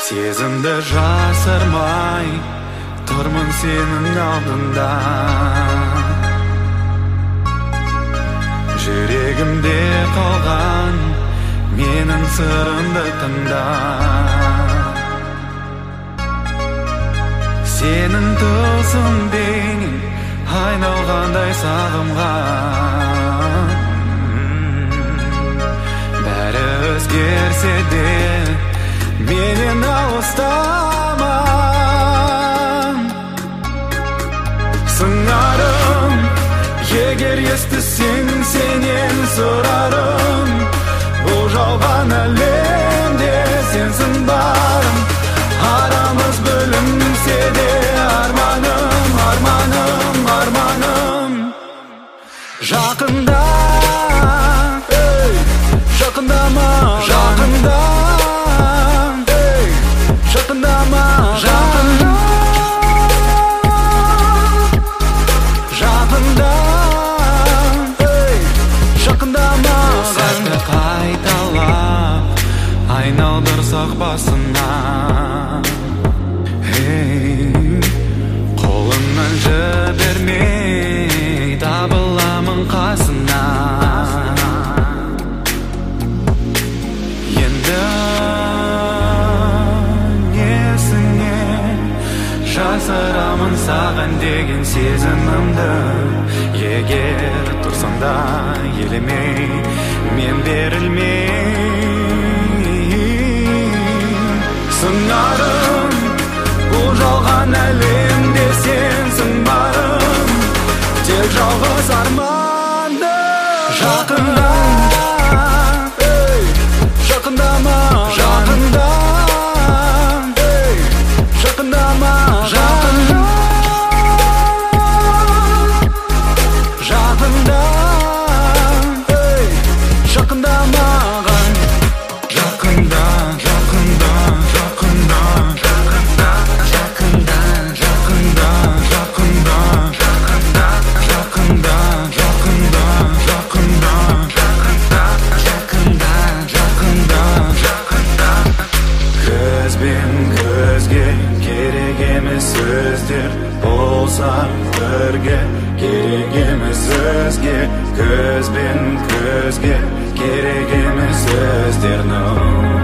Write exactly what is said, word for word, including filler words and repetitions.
Сезімді жасырмай тұрмын сенің алдында. Жүрегімде қалған менің сырымды тыңда. Сенің тылсым бейнең айналғандай сағымға. Бәрі өзгерсе де менен алыстама. Сыңарым, егер естісең сенен сұрарым. Бұл жалған әлемде сенсің барым. Арамыз бөлінсе де арманым, арманым, арманым. Жақында, ей, жақындама, жақында, ей, жақындама, жақында, жақында, ей, жақындама. Сәтті қайталап айналдырсақ басына. Қолымнан жібермей табыламын қасына. Енді несіне жасырамын саған деген сезімімді. Егер тұрсам да елемей, мен берілмей. Сыңарым, бұл жалған әлемде сенсің барым. Тек жалғыз арманды. Жақында, ей, жақындама, жақында, ей, жақындама, жақында, жақында, ей, жақындамаған. Жақында, жақында, жақында, жақында, жақында, жақында, жақында, жақында, жақында, жақында, жақында, жақында, жақында, жақында. Көзбен көзге керек емес сөздер болса бірге, керек емес өзге. Көзбен көзге керек емес сөздер, no.